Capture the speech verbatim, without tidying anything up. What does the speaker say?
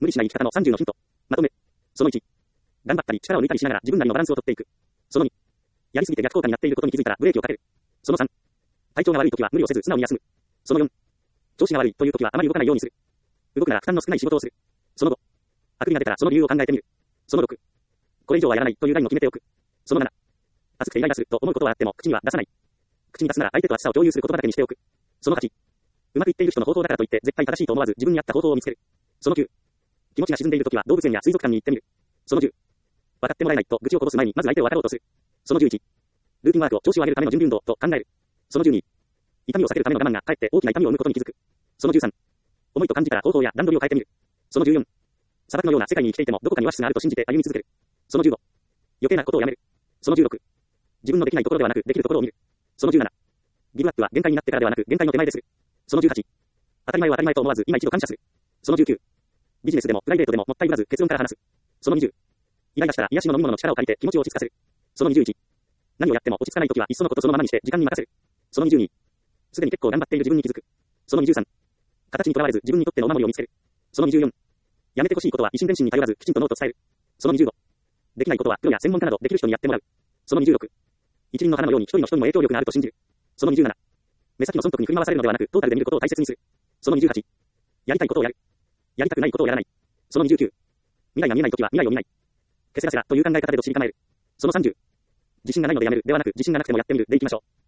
無理しない生き方のさんじゅうのヒント。まとめ。そのいち。頑張ったり力を抜いたりしながら自分なりのバランスをとっていく。そのに。やりすぎて逆効果になっていることに気づいたらブレーキをかける。そのさん。体調が悪いときは無理をせず素直に休む。そのよん。調子が悪いというときはあまり動かないようにする。動くなら負担の少ない仕事をする。そのご。悪意が出たらその理由を考えてみる。そのろく。これ以上はやらないというラインを決めておく。そのなな。熱くてイライラすると思うことはあっても口には出さない。口に出すなら相手と熱さを共有する言葉だけにしておく。そのはち。うまくいっている人の方法だからといって絶対正しいと思わず自分に合った方法を見つける。そのきゅう。気持ちが沈んでいるときは動物園や水族館に行ってみる。そのじゅう。分かってもらえないと愚痴をこぼす前にまず相手を分かろうとする。そのじゅういち。ルーティンワークを調子を上げるための準備運動と考える。そのじゅうに。痛みを避けるための我慢がかえって大きな痛みを生むことに気づく。そのじゅうさん。重いと感じたら方法や段取りを変えてみる。そのじゅうよん。砂漠のような世界に生きていてもどこかにオアシスがあると信じて歩み続ける。そのじゅうご。余計なことをやめる。そのじゅうろく。自分のできないところではなくできるところを見る。そのじゅうなな。ギブアップは限界になってからではなく限界の手前でする。そのじゅうはち。当たり前は当たり前と思わず今一度感謝する。そのじゅうきゅう。ビジネスでもプライベートでももったいぶらず結論から話す。そのにじゅう。イライラしたら癒しの飲み物の力を借りて気持ちを落ち着かせる。そのにじゅういち。何をやっても落ち着かないときはいっそのことそのままにして時間に任せる。そのにじゅうに。すでに結構頑張っている自分に気づく。そのにじゅうさん。形にとらわれず自分にとってのお守りを見つける。そのにじゅうよん。やめてほしいことは一心伝心に頼らずきちんとノート伝える。そのにじゅうご。できないことはプロや専門家などできる人にやってもらう。そのにじゅうろく。一輪の花のように一人の人にも影響力があると信じる。そのにじゅうなな。目先の損得に振り回されるのではなくトータルで見ることを大切にする。そのにじゅうはち。やりたいことをやる。やりたくないことをやらない。そのにじゅうきゅう。未来が見えないときは未来を見ない。ケセラセラという考え方でどっしり構える。そのさんじゅう。自信がないのでやめるではなく自信がなくてもやってみるでいきましょう。